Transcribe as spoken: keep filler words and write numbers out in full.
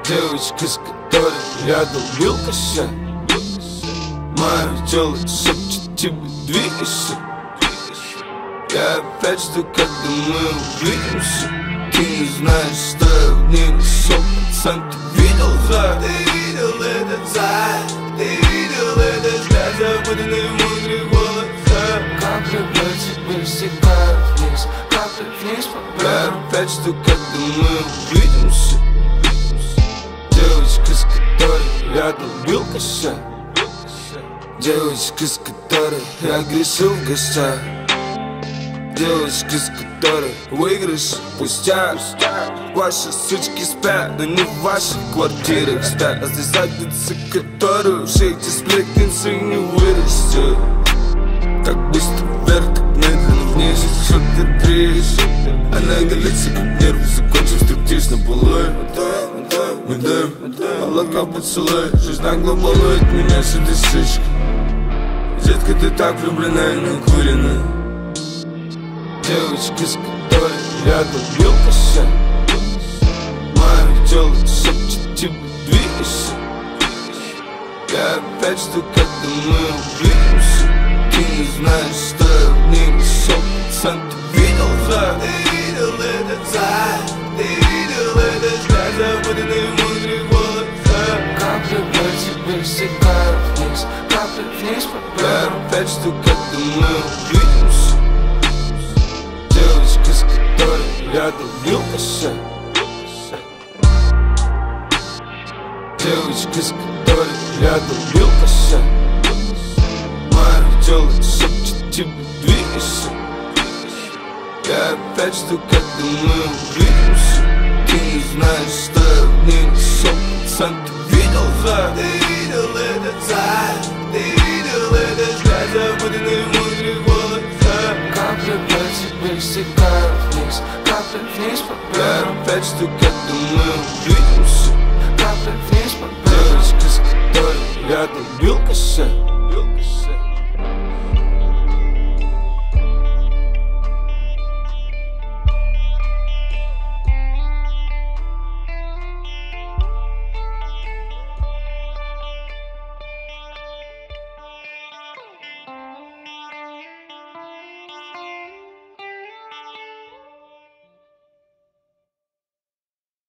Девочка, с которой я долбил кося, мое тело шепчет тебе двигайся. Я опять жду, когда мы увидимся. Ты не знаешь, что я в ней нашел, пацан, ты видел, да? Ты видел этот зад, ты видел этот взгляд, запутанный в мудрых волосах. Капли по тебе стекают вниз, капли вниз по Я бедрам. опять жду, когда мы увидимся. Девочка, с которой я долбил кося, девочка, с которой я грешил в гостях, девочка, с которой выигрыш пустяк. Ваши сучки спят, но не в ваших квартирах спят, а здесь задницы, которые все эти сплетницы не вырастет. Так быстро вверх, так медленно вниз, что ты дришь. Она голится, как нервы, закончив стриптиз на полу. Мы даем молоко поцелуй, жизнь нагло балует меня с этой сучкой. Детка, ты так влюблена и накурена. Девочка, с которой я долбил кося, мое тело шепчет тебе двигайся. Я опять жду, когда мы увидимся. Ты не знаешь, что я в ней нашел, пацан, ты видел, да? Ты видел этот зад, ты видел этот взгляд, запутанный в мудрых волосах. Капли по тебе стекают вниз, капли вниз по Я бедрам. опять жду, когда мы увидимся. Девочка, с которой я долбил кося, девочка, с которой я долбил кося, мое тело шепчет тебе двигайся. Я опять жду, когда мы увидимся. Ты не знаешь, что я в ней нашел, пацан, ты видел, да? Ты видел этот зад, ты видел этот взгляд, запутанный в мудрых волосах. Капли по тебе стекают вниз, капли вниз по Я бедрам. опять жду, когда мы увидимся. Капли вниз по бедрам. Девочка, с которой я долбил кося.